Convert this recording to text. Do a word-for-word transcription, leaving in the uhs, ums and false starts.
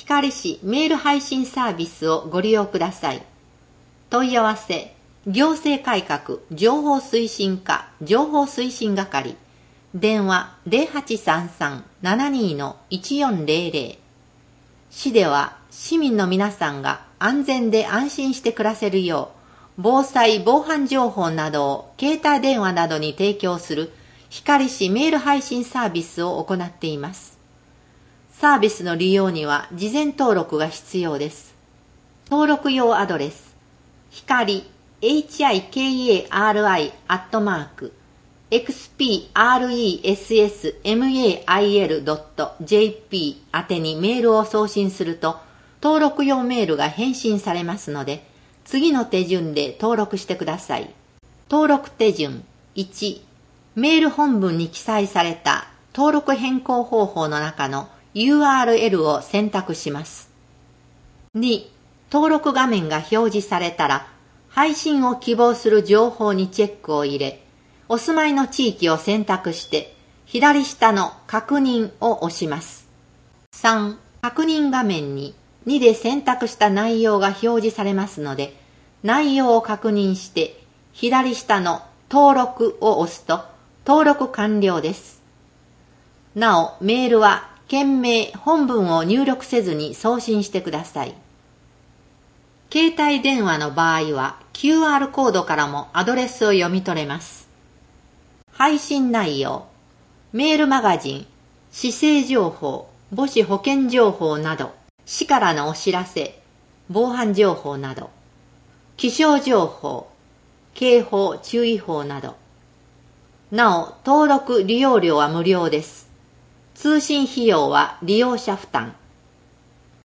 光市メール配信サービスをご利用ください。問い合わせ、行政改革情報推進課情報推進係、電話 ゼロはちさんさん ななに いちよんゼロゼロ。市では市民の皆さんが安全で安心して暮らせるよう、防災防犯情報などを携帯電話などに提供する光市メール配信サービスを行っています。サービスの利用には事前登録が必要です。登録用アドレス、光 エイチアイケーエーアールアイ アットマーク エクスピーアールイーエスエスメール ドット ジェーピー 宛てにメールを送信すると、登録用メールが返信されますので、次の手順で登録してください。登録手順いち、メール本文に記載された登録変更方法の中の ユーアールエル を選択します。に、登録画面が表示されたら、配信を希望する情報にチェックを入れ、お住まいの地域を選択して、左下の確認を押します。さん、確認画面ににで選択した内容が表示されますので、内容を確認して、左下の登録を押すと、登録完了です。なお、メールは、件名、本文を入力せずに送信してください。携帯電話の場合は、キューアール コードからもアドレスを読み取れます。配信内容、メールマガジン、市政情報、母子保健情報など、市からのお知らせ、防犯情報など、気象情報、警報、注意報など。なお、登録利用料は無料です。通信費用は利用者負担。